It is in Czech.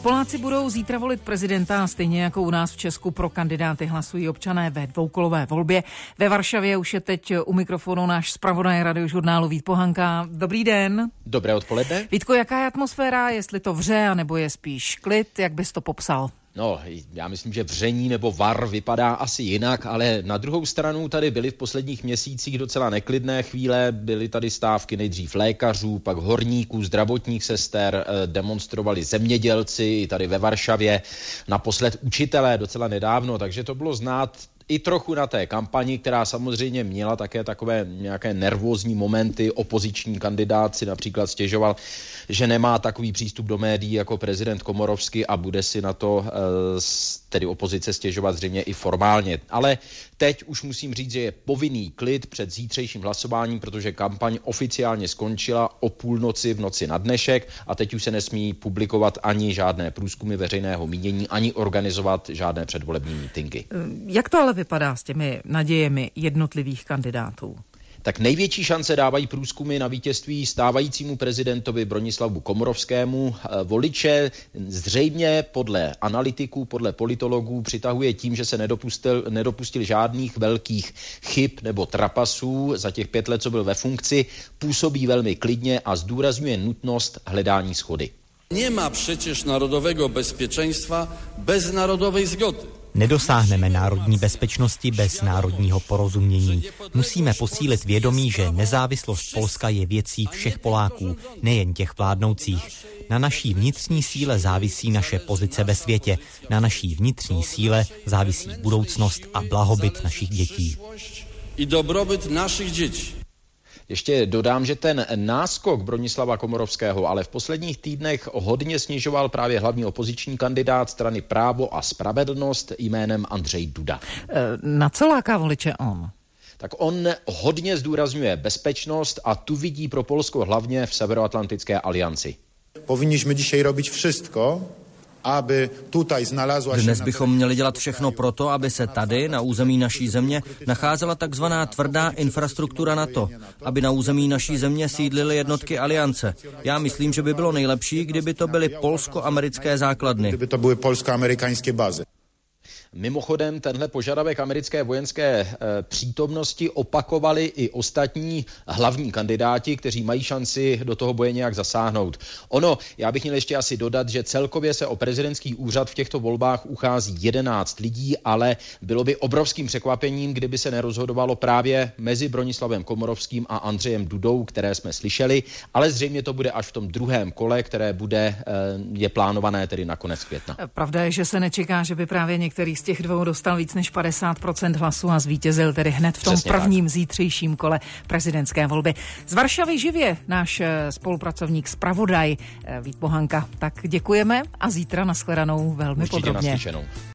Poláci budou zítra volit prezidenta a stejně jako u nás v Česku pro kandidáty hlasují občané ve dvoukolové volbě. Ve Varšavě už je teď u mikrofonu náš zpravodaj Radiožurnálu Vít Pohanka. Dobrý den. Dobré odpoledne. Vítko, jaká je atmosféra, jestli to vře, anebo je spíš klid, jak bys to popsal? No, já myslím, že vření nebo var vypadá asi jinak, ale na druhou stranu tady byly v posledních měsících docela neklidné chvíle. Byly tady stávky nejdřív lékařů, pak horníků, zdravotních sester, demonstrovali zemědělci i tady ve Varšavě, naposled učitelé docela nedávno, takže to bylo znát i trochu na té kampani, která samozřejmě měla také takové nějaké nervózní momenty. Opoziční kandidát si například stěžoval, že nemá takový přístup do médií jako prezident Komorovský a bude si na to tedy opozice stěžovat zřejmě i formálně. Ale teď už musím říct, že je povinný klid před zítřejším hlasováním, protože kampaň oficiálně skončila o půlnoci v noci na dnešek a teď už se nesmí publikovat ani žádné průzkumy veřejného mínění, ani organizovat žádné předvolební mítinky. Jak to ale vypadá s těmi nadějemi jednotlivých kandidátů? Tak největší šance dávají průzkumy na vítězství stávajícímu prezidentovi Bronislavu Komorovskému. Voliče zřejmě podle analytiků, podle politologů přitahuje tím, že se nedopustil žádných velkých chyb nebo trapasů za těch 5 let, co byl ve funkci, působí velmi klidně a zdůrazňuje nutnost hledání shody. Nemá przecież narodowego bezpieczeństwa bez narodowej zgody. Nedosáhneme národní bezpečnosti bez národního porozumění. Musíme posílit vědomí, že nezávislost Polska je věcí všech Poláků, nejen těch vládnoucích. Na naší vnitřní síle závisí naše pozice ve světě. Na naší vnitřní síle závisí budoucnost a blahobyt našich dětí. I dobrobyt našich dětí. Ještě dodám, že ten náskok Bronislava Komorovského ale v posledních týdnech hodně snižoval právě hlavní opoziční kandidát strany Právo a spravedlnost jménem Andrzej Duda. Na co láká voliče on? Tak on hodně zdůrazňuje bezpečnost a tu vidí pro Polsko hlavně v Severoatlantické alianci. Powinniśmy dzisiaj robić wszystko, aby tutaj znalazła się... Dnes bychom měli dělat všechno proto, aby se tady, na území naší země, nacházela takzvaná tvrdá infrastruktura NATO, aby na území naší země sídlily jednotky aliance. Já myslím, že by bylo nejlepší, kdyby to byly polsko-americké základny. Kdyby to byly polsko-americké bazy. Mimochodem, tenhle požadavek americké vojenské přítomnosti opakovali i ostatní hlavní kandidáti, kteří mají šanci do toho boje nějak zasáhnout. Já bych měl ještě asi dodat, že celkově se o prezidentský úřad v těchto volbách uchází 11 lidí, ale bylo by obrovským překvapením, kdyby se nerozhodovalo právě mezi Bronislavem Komorovským a Andřejem Dudou, které jsme slyšeli, ale zřejmě to bude až v tom druhém kole, které je plánované tedy na konec května. Pravda je, že se nečeká, že by právě některý z těch dvou dostal víc než 50% hlasů a zvítězil tedy hned v tom prvním zítřejším kole prezidentské volby. Z Varšavy živě náš spolupracovník zpravodaj Vít Pohanka. Tak děkujeme a zítra nashledanou velmi podrobně.